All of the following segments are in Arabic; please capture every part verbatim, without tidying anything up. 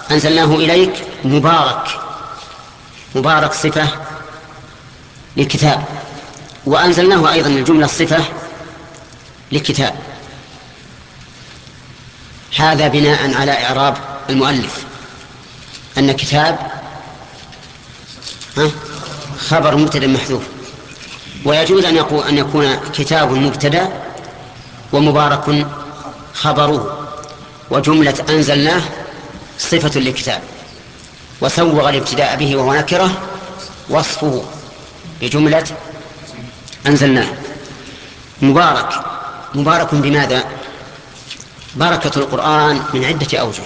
أنزلناه إليك مبارك. مبارك صفة للكتاب، وأنزلناه أيضا الجملة صفة للكتاب. هذا بناء على إعراب المؤلف أن كتاب خبر مبتدأ محذوف، ويجوز أن يكون أن يكون كتاب مبتدأ ومبارك خبره، وجملة أنزلناه صفة للكتاب، وسوغ الابتداء به وهو نكرة وصفه بجملة أنزلناه. مبارك. مبارك بماذا؟ بركة القرآن من عدة أوجه.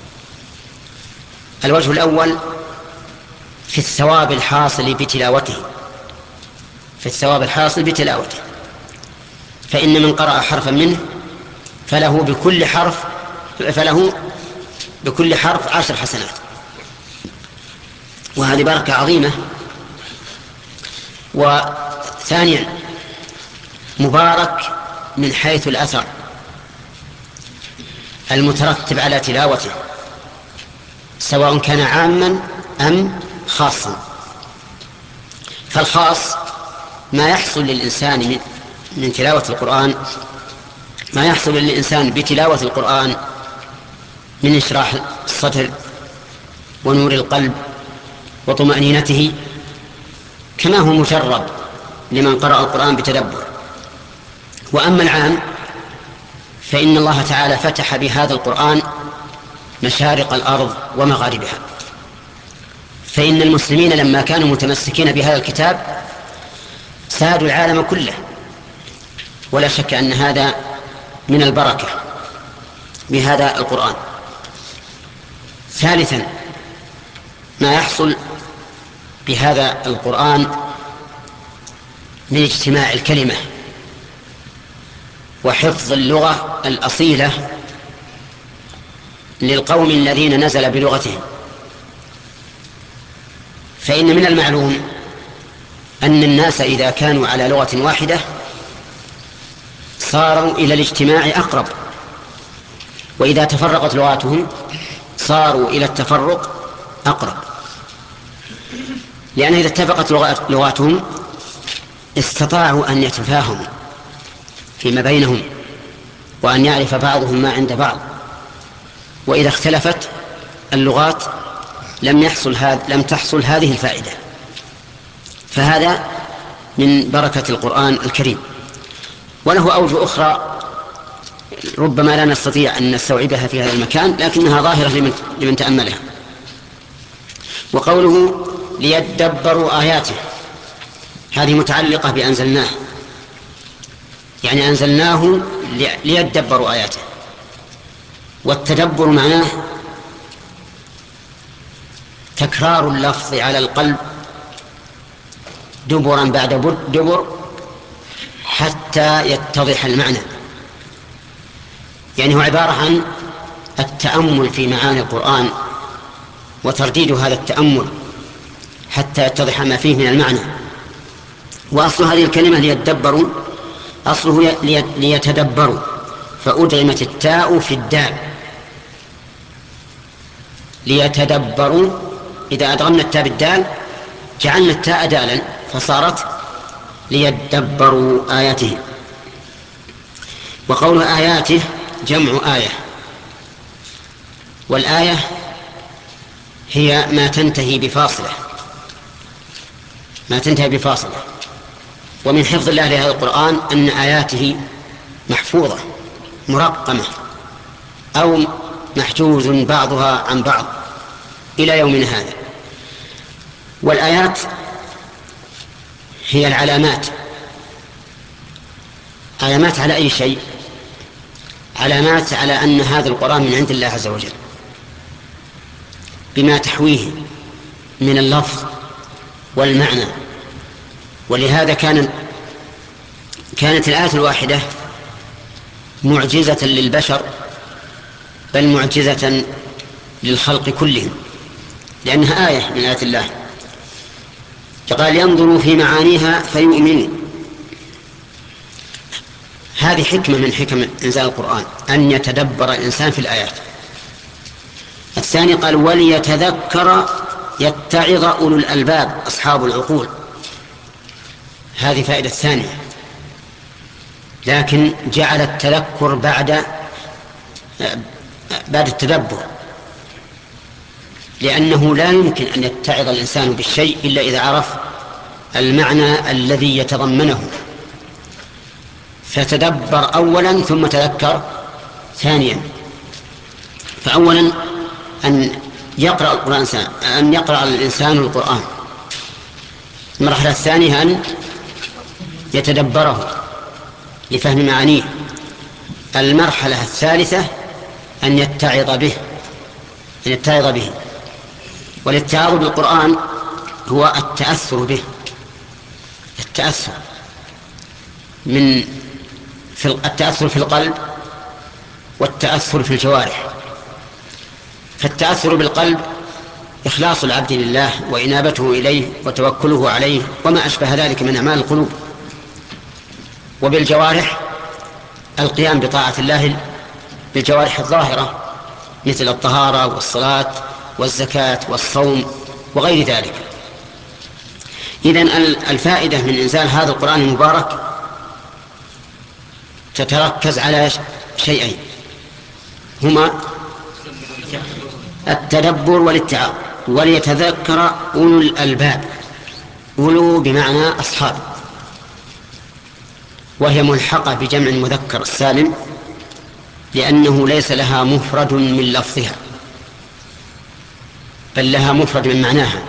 الوجه الأول في الثواب الحاصل بتلاوته، في الثواب الحاصل بتلاوته، فإن من قرأ حرفا منه فله بكل حرف فله بكل حرف عشر حسنات، وهذه بركة عظيمة. وثانيا مبارك من حيث الأثر المترتب على تلاوته، سواء كان عاما أم خاصا. فالخاص ما يحصل للإنسان من, من تلاوة القرآن، ما يحصل للإنسان بتلاوة القرآن من إشراح الصدر ونور القلب وطمأنينته، كما هو مجرب لمن قرأ القرآن بتدبر. وأما العام فإن الله تعالى فتح بهذا القرآن مشارق الأرض ومغاربها، فإن المسلمين لما كانوا متمسكين بهذا الكتاب سادوا العالم كله، ولا شك أن هذا من البركة بهذا القرآن. ثالثا ما يحصل بهذا القرآن من اجتماع الكلمة وحفظ اللغة الأصيلة للقوم الذين نزل بلغتهم. فإن من المعلوم أن الناس إذا كانوا على لغة واحدة صاروا إلى الاجتماع أقرب، وإذا تفرقت لغاتهم صاروا إلى التفرق أقرب، لأن إذا اتفقت لغاتهم استطاعوا أن يتفاهموا فيما بينهم وأن يعرف بعضهم ما عند بعض. وإذا اختلفت اللغات لم يحصل هذا لم تحصل هذه الفائدة. فهذا من بركة القرآن الكريم. وله أوجه أخرى ربما لا نستطيع أن نستوعبها في هذا المكان، لكنها ظاهرة لمن, لمن تأملها. وقوله ليدبروا آياته، هذه متعلقة بأنزلناه، يعني أنزلناه ليدبروا آياته. والتدبر معناه تكرار اللفظ على القلب دبرا بعد دبر حتى يتضح المعنى، يعني هو عبارة عن التأمل في معاني القرآن وترديد هذا التأمل حتى يتضح ما فيه من المعنى. وأصل هذه الكلمة ليتدبروا أصله ليتدبروا، فأدغمت التاء في الدال ليتدبروا. إذا أدغمنا التاء بالدال جعلنا التاء دالا فصارت ليتدبروا آياته. وقول آياته جمع آية، والآية هي ما تنتهي بفاصلة ما تنتهي بفاصلة ومن حفظ الله لهذا القرآن أن آياته محفوظة مرقمة أو محجوز بعضها عن بعض إلى يومنا هذا. والآيات هي العلامات. علامات على أي شيء؟ علامات على أن هذا القرآن من عند الله عز وجل بما تحويه من اللفظ والمعنى. ولهذا كان كانت الآية الواحدة معجزة للبشر، بل معجزة للخلق كلهم، لأنها آية من آيات الله. فقال ينظروا في معانيها فيؤمنوا. هذه حكمة من حكم إنزال القرآن، أن يتدبر الإنسان في الآيات. الثاني قال وليتذكر يتعظ أولو الألباب أصحاب العقول. هذه فائدة ثانية، لكن جعل التذكر بعد بعد التدبر، لأنه لا يمكن أن يتعظ الإنسان بالشيء إلا إذا عرف المعنى الذي يتضمنه، فتدبر أولا ثم تذكر ثانيا. فأولا أن يقرأ القرآن أن يقرأ الإنسان القرآن. المرحلة الثانية أن يتدبره لفهم معانيه. المرحلة الثالثة أن يتعظ به أن يتعظ به والاتعاظ بالقرآن هو التأثر به، التأثر من في التأثر في القلب والتأثر في الجوارح. فالتأثر بالقلب إخلاص العبد لله وإنابته إليه وتوكله عليه وما أشبه ذلك من أعمال القلوب. وبالجوارح القيام بطاعة الله بالجوارح الظاهرة مثل الطهارة والصلاة والزكاة والصوم وغير ذلك. إذن الفائدة من إنزال هذا القرآن المبارك تتركز على شيئين هما التدبر والاتعاظ. وليتذكر أولو الألباب، أولو بمعنى أصحاب، وهي ملحقة بجمع المذكر السالم لأنه ليس لها مفرد من لفظها بل لها مفرد من معناها.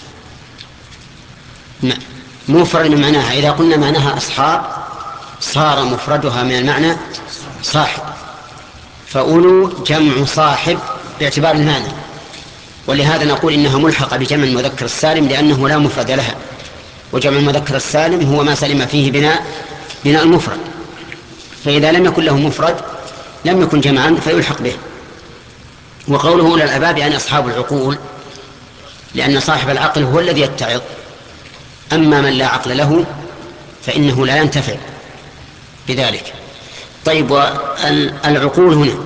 مفرد من معناها إذا قلنا معناها أصحاب صار مفردها من المعنى صاحب، فأولو جمع صاحب باعتبار المعنى، ولهذا نقول إنها ملحقة بجمع المذكر السالم لأنه لا مفرد لها، وجمع المذكر السالم هو ما سلم فيه بناء بناء المفرد، فإذا لم يكن له مفرد لم يكن جمعا فيلحق به. وقوله أولى الألباب يعني أصحاب العقول، لأن صاحب العقل هو الذي يتعظ، أما من لا عقل له فإنه لا ينتفع بذلك. طيب، والعقول هنا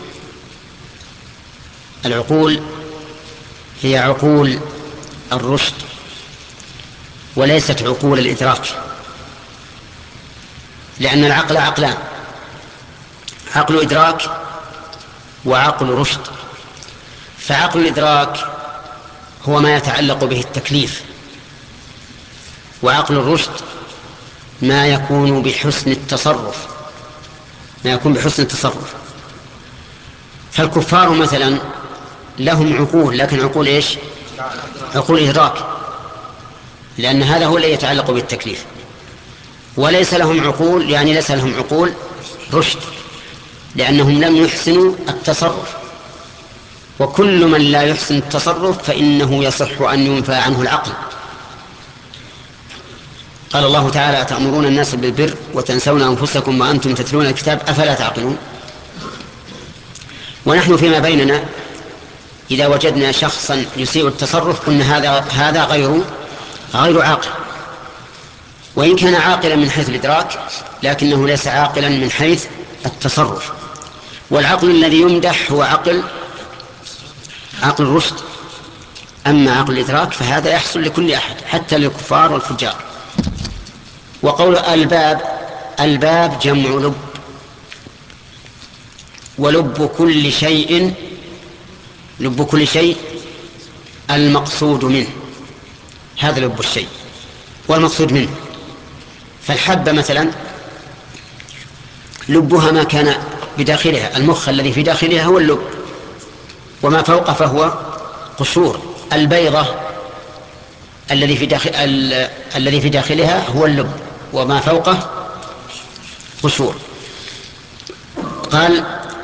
العقول هي عقول الرشد وليست عقول الإدراك، لأن العقل عقلان: عقل إدراك وعقل رشد. فعقل الإدراك هو ما يتعلق به التكليف، وعقل الرشد ما يكون بحسن التصرف ما يكون بحسن التصرف. فالكفار مثلا لهم عقول، لكن عقول إيش؟ عقول إدراك، لأن هذا هو الذي يتعلق بالتكليف. وليس لهم عقول، يعني ليس لهم عقول رشد، لأنهم لم يحسنوا التصرف. وكل من لا يحسن التصرف فإنه يصح أن ينفى عنه العقل. قال الله تعالى: أتأمرون الناس بالبر وتنسون أنفسكم وأنتم تتلون الكتاب أفلا تعقلون. ونحن فيما بيننا إذا وجدنا شخصا يسيء التصرف قلنا هذا هذا غير غير عاقل، وإن كان عاقلا من حيث الإدراك لكنه ليس عاقلا من حيث التصرف. والعقل الذي يمدح هو عقل عقل الرشد، أما عقل الإدراك فهذا يحصل لكل أحد حتى للكفار والفجار. وقول الباب، الباب جمع لب، ولب كل شيء لب كل شيء المقصود منه، هذا لب الشيء والمقصود منه. فالحبة مثلا لبها ما كان بداخلها، المخ الذي في داخلها هو اللب، وما فوق فهو قشور. البيضة الذي في داخل ال... الذي في داخلها هو اللب، وما فوقه قشور. قال